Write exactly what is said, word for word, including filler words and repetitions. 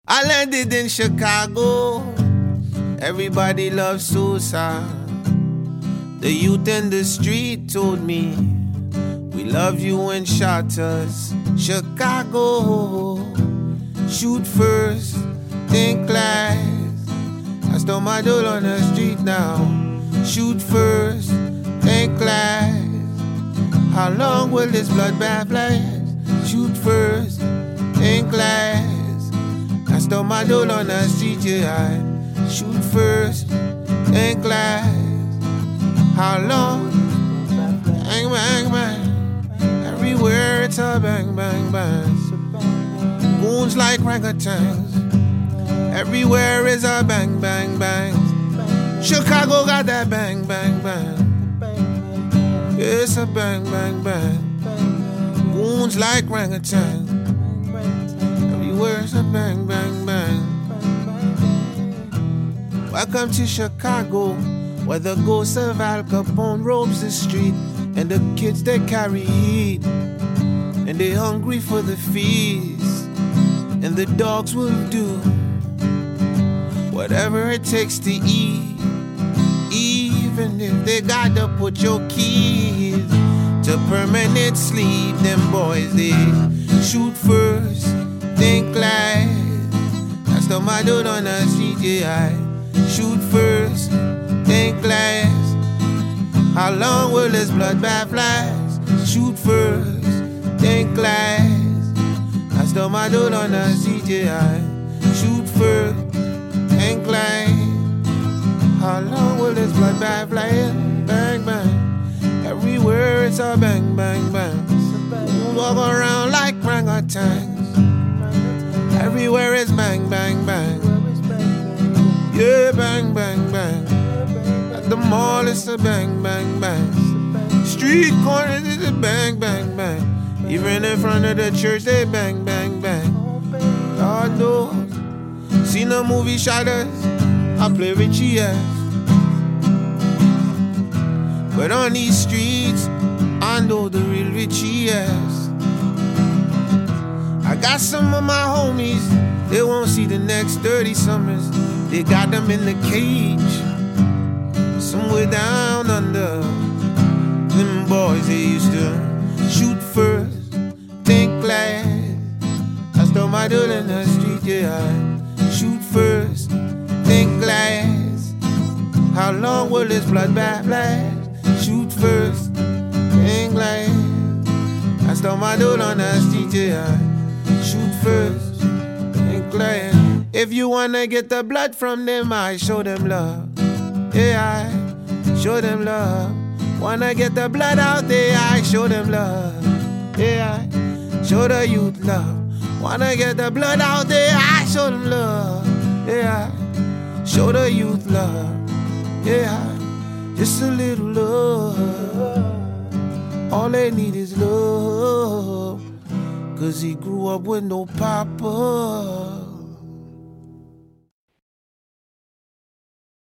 I landed in Chicago. Everybody loves Sosa. The youth in the street told me, we love you and shot us. Chicago, shoot first, think last. I stole my doll on the street now. Shoot first, think last. How long will this bloodbath last? Shoot first, think last. I stole my doll on the street, yeah. I shoot first, think last. How long? Bang, bang, bang. Everywhere it's a bang, bang, bang. Goons like orangutans. Everywhere is a bang, bang, bang. Chicago got that bang, bang, bang. It's a bang, bang, bang. Goons like orangutans. Everywhere's a bang, bang, bang. Welcome to Chicago, where the ghost of Al Capone roams the street, and the kids they carry heat, and they hungry for the feast, and the dogs will do whatever it takes to eat, even if they gotta put your keys to permanent sleep. Them boys, they shoot first, think last. I stole my dude on the street, yeah. I shoot first, think last. How long will this bloodbath last? Shoot first, think last. I stole my dude on the street, yeah. I shoot first, think last. How long will this bloodbath last? Bang, bang. Everywhere it's a bang, bang, bang. Walk around like orangutans. Everywhere is bang, bang, bang. Yeah, bang, bang, bang. At the mall it's a bang, bang, bang. Street corners it's a bang, bang, bang. Even in front of the church they bang, bang, bang. Lord knows. Seen the movie Shadows, I play Richie S. But on these streets, I know the real Richie S. I got some of my homies, they won't see the next thirty summers. They got them in the cage, somewhere down under. Them boys, they used to shoot first, think last. I stole my dude in the street, yeah. I shoot first, think last. How long will this bloodbath last? Shoot first, think last. I stole my dude on the street, yeah. Shoot first, think last. If you wanna get the blood from them, I show them love. Yeah, I show them love. Wanna get the blood out there, I show them love. Yeah, I show the youth love. Wanna get the blood out there, I show them love. Yeah, I show the youth love. Yeah, just a little love. All they need is love. Cause he grew up with no papa.